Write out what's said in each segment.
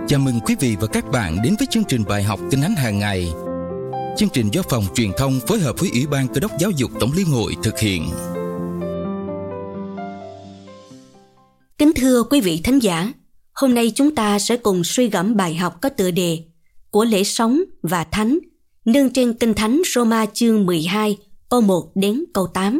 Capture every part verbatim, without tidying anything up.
Chào mừng quý vị và các bạn đến với chương trình bài học Kinh Thánh hàng ngày. Chương trình do Phòng Truyền thông phối hợp với Ủy ban Cơ đốc Giáo dục Tổng Liên hội thực hiện. Kính thưa quý vị thính giả, hôm nay chúng ta sẽ cùng suy gẫm bài học có tựa đề Của lễ sống và thánh, nương trên Kinh Thánh Roma chương mười hai, câu một đến câu tám.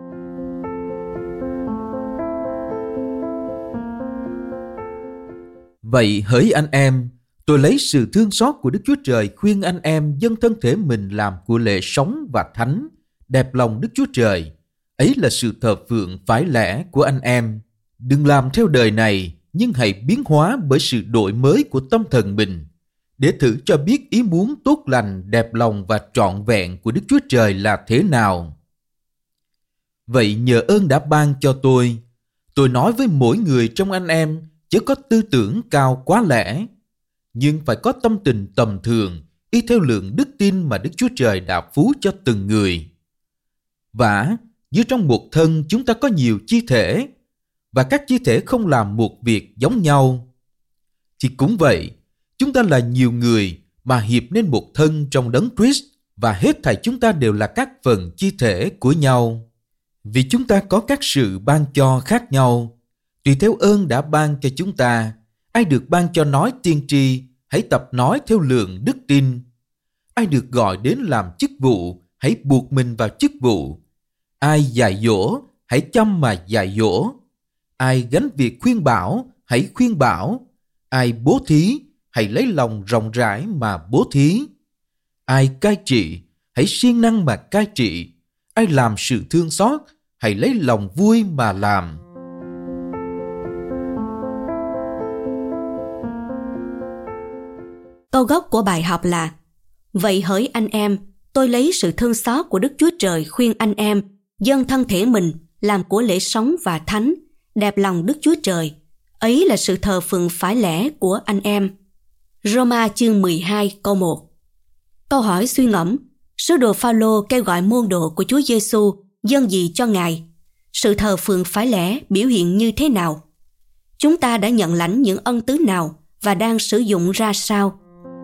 Vậy hỡi anh em, tôi lấy sự thương xót của Đức Chúa Trời khuyên anh em dâng thân thể mình làm của lễ sống và thánh, đẹp lòng Đức Chúa Trời. Ấy là sự thờ phượng phải lẽ của anh em. Đừng làm theo đời này, nhưng hãy biến hóa bởi sự đổi mới của tâm thần mình, để thử cho biết ý muốn tốt lành, đẹp lòng và trọn vẹn của Đức Chúa Trời là thế nào. Vậy nhờ ơn đã ban cho tôi, tôi nói với mỗi người trong anh em, chớ có tư tưởng cao quá lẽ, nhưng phải có tâm tình tầm thường, y theo lượng đức tin mà Đức Chúa Trời đã phú cho từng người. Vả, như trong một thân chúng ta có nhiều chi thể, và các chi thể không làm một việc giống nhau. Thì cũng vậy, chúng ta là nhiều người mà hiệp nên một thân trong Đấng Christ, và hết thảy chúng ta đều là các phần chi thể của nhau. Vì chúng ta có các sự ban cho khác nhau, tùy theo ơn đã ban cho chúng ta. Ai được ban cho nói tiên tri, hãy tập nói theo lượng đức tin. Ai được gọi đến làm chức vụ, hãy buộc mình vào chức vụ. Ai dạy dỗ, hãy chăm mà dạy dỗ. Ai gánh việc khuyên bảo, hãy khuyên bảo. Ai bố thí, hãy lấy lòng rộng rãi mà bố thí. Ai cai trị, hãy siêng năng mà cai trị. Ai làm sự thương xót, hãy lấy lòng vui mà làm. Câu gốc của bài học là: Vậy hỡi anh em, tôi lấy sự thương xót của Đức Chúa Trời khuyên anh em dâng thân thể mình làm của lễ sống và thánh, đẹp lòng Đức Chúa Trời. Ấy là sự thờ phượng phải lẽ của anh em. Roma chương mười hai câu một. Câu hỏi suy ngẫm: Sứ đồ Phao-lô kêu gọi môn đồ của Chúa Giêsu dâng gì cho Ngài? Sự thờ phượng phải lẽ biểu hiện như thế nào? Chúng ta đã nhận lãnh những ân tứ nào và đang sử dụng ra sao?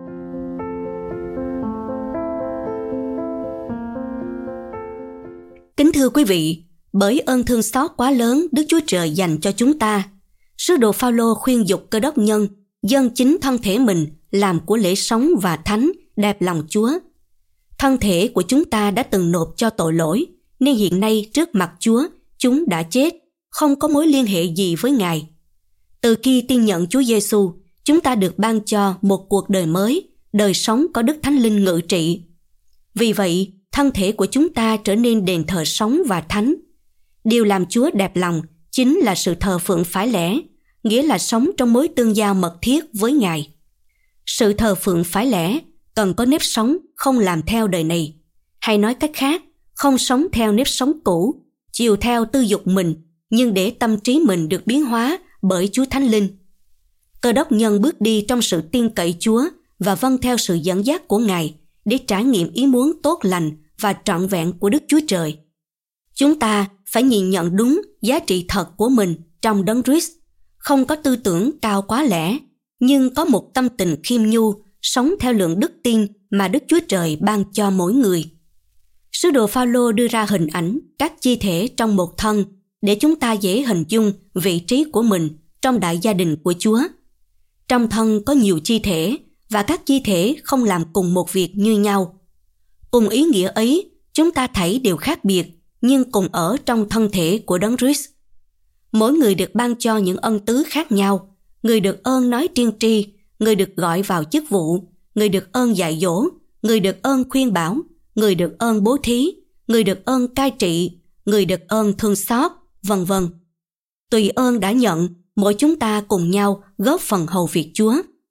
Kính thưa quý vị, bởi ơn thương xót quá lớn Đức Chúa Trời dành cho chúng ta, sứ đồ Phao-lô khuyên dục Cơ đốc nhân dâng chính thân thể mình làm của lễ sống và thánh, đẹp lòng Chúa. Thân thể của chúng ta đã từng nộp cho tội lỗi, nên hiện nay trước mặt Chúa, chúng đã chết, không có mối liên hệ gì với Ngài. Từ khi tin nhận Chúa Giêsu, chúng ta được ban cho một cuộc đời mới, đời sống có Đức Thánh Linh ngự trị. Vì vậy, thân thể của chúng ta trở nên đền thờ sống và thánh. Điều làm Chúa đẹp lòng chính là sự thờ phượng phải lẽ, nghĩa là sống trong mối tương giao mật thiết với Ngài. Sự thờ phượng phải lẽ cần có nếp sống không làm theo đời này, hay nói cách khác, không sống theo nếp sống cũ, chiều theo tư dục mình, nhưng để tâm trí mình được biến hóa bởi Chúa Thánh Linh. Cơ đốc nhân bước đi trong sự tin cậy Chúa và vâng theo sự dẫn dắt của Ngài để trải nghiệm ý muốn tốt lành và trọn vẹn của Đức Chúa Trời. Chúng ta phải nhìn nhận đúng giá trị thật của mình trong Đấng Christ, không có tư tưởng cao quá lẽ, nhưng có một tâm tình khiêm nhu, sống theo lượng đức tin mà Đức Chúa Trời ban cho mỗi người. Sứ đồ Phao-lô đưa ra hình ảnh các chi thể trong một thân để chúng ta dễ hình dung vị trí của mình trong đại gia đình của Chúa. Trong thân có nhiều chi thể và các chi thể không làm cùng một việc như nhau. Cùng ý nghĩa ấy, chúng ta thấy đều khác biệt, nhưng cùng ở trong thân thể của Đấng Christ. Mỗi người được ban cho những ân tứ khác nhau. Người được ơn nói tiên tri, người được gọi vào chức vụ, người được ơn dạy dỗ, người được ơn khuyên bảo, người được ơn bố thí, người được ơn cai trị, người được ơn thương xót, vân vân. Tùy ơn đã nhận, mỗi chúng ta cùng nhau góp phần hầu việc Chúa.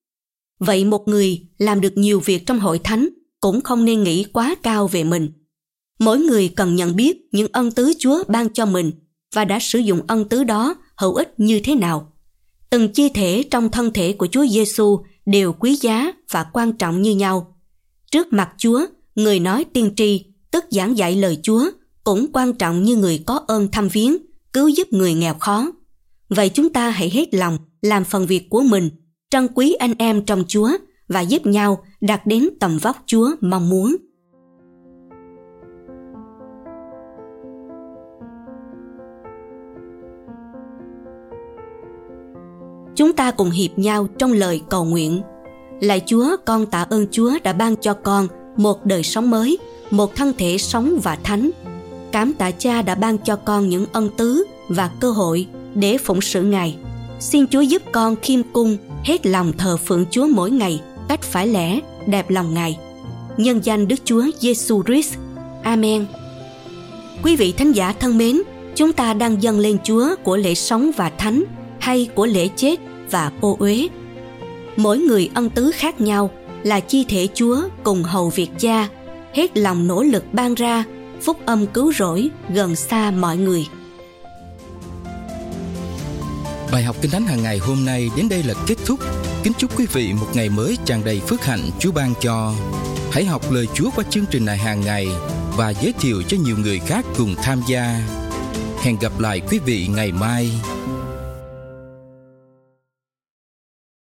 Vậy một người làm được nhiều việc trong hội thánh cũng không nên nghĩ quá cao về mình. Mỗi người cần nhận biết những ân tứ Chúa ban cho mình và đã sử dụng ân tứ đó hữu ích như thế nào. Từng chi thể trong thân thể của Chúa Giêsu đều quý giá và quan trọng như nhau. Trước mặt Chúa, người nói tiên tri, tức giảng dạy lời Chúa, cũng quan trọng như người có ơn thăm viếng, cứu giúp người nghèo khó. Vậy chúng ta hãy hết lòng làm phần việc của mình trân quý anh em trong Chúa và giúp nhau đạt đến tầm vóc Chúa mong muốn. Chúng ta cùng hiệp nhau trong lời cầu nguyện. Lạy Chúa, con tạ ơn Chúa đã ban cho con một đời sống mới, một thân thể sống và thánh. Cảm tạ Cha đã ban cho con những ân tứ và cơ hội để phụng sự Ngài. Xin Chúa giúp con khiêm cung, hết lòng thờ phượng Chúa mỗi ngày, cách phải lẽ, đẹp lòng Ngài. Nhân danh Đức Chúa Giêsu Christ. Amen. Quý vị thánh giả thân mến, chúng ta đang dâng lên Chúa của lễ sống và thánh hay của lễ chết và ô uế. Mỗi người ân tứ khác nhau, là chi thể Chúa cùng hầu việc Cha, hết lòng nỗ lực ban ra phúc âm cứu rỗi gần xa mọi người. Bài học Kinh Thánh hàng ngày hôm nay đến đây là kết thúc. Kính chúc quý vị một ngày mới tràn đầy phước hạnh Chúa ban cho. Hãy học lời Chúa qua chương trình này hàng ngày và giới thiệu cho nhiều người khác cùng tham gia. Hẹn gặp lại quý vị ngày mai.